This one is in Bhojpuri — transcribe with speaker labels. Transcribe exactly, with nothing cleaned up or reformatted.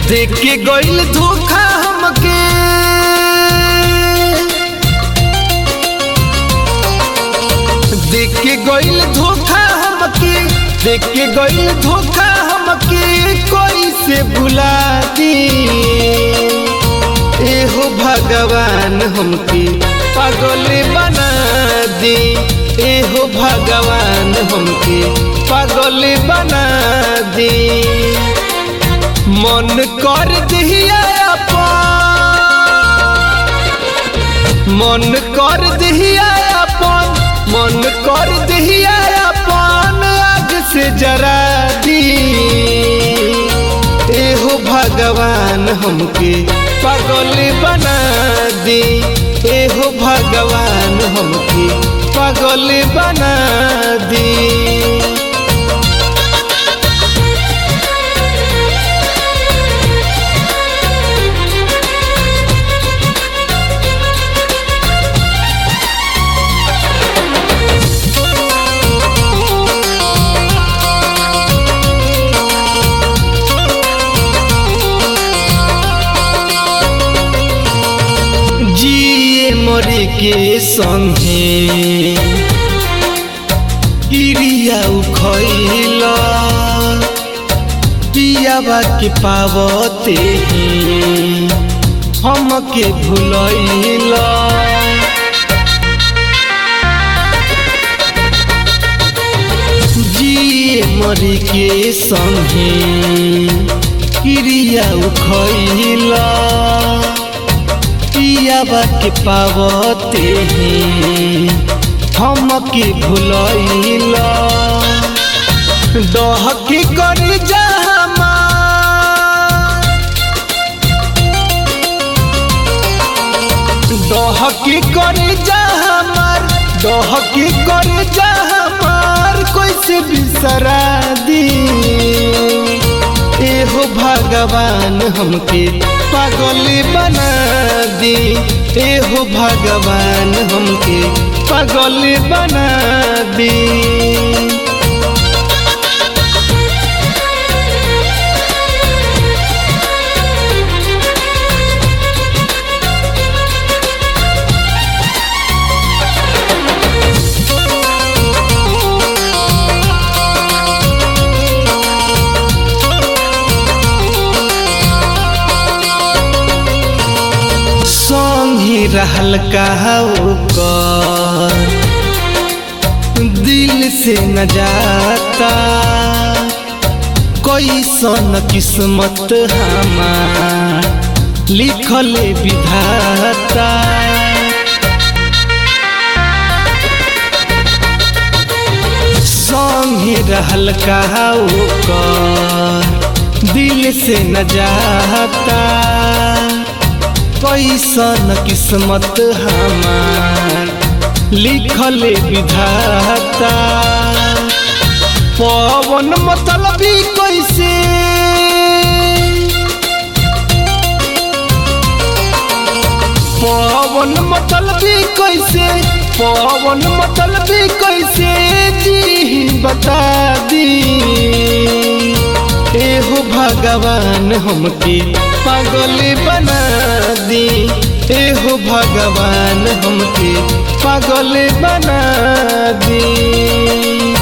Speaker 1: देख के गइल धोखा हमके, देख के गइल धोखा हमके, देख के गइल धोखा हमके कोई से भुला दी। एहो भगवान हमके पागल बना दी, एहो भगवान हमके पागल बना दी। मन कर दिया अपन, मन कर दिया अपन, मन कर दिया अपन आग से जरा दी। एहो भगवान हमके पागल बना दी, एहो भगवान हमके पागल बना दी। मरे के संगे इरिया उखैला, पियाबा के पावते हमके भुलैला। जिए मरे के संगे इरिया उखैला, पियाबा के पावते हमके भुलैला। डहके कर जा हमार, डहके कर जा हमार, डहके कर जा हमार कैसे बिसरा दी। एहो भगवान हमके पागल बना दी, एहो भगवान हमके पागल बना दी। रहल कहू कर दिल से न जाता, कैसन किस्मत हमार लिखल विधाता। संगे रहल कहू कर दिल से न जाता, कैसन किस्मत हमार लिखल विधाता। पवन मतलबी कैसे, पवन मतलबी कैसे, पवन मतलबी कैसे जी बता दी। एहो भगवान हमके पागल बना दी, एहो भगवान हमके पागल बना दी।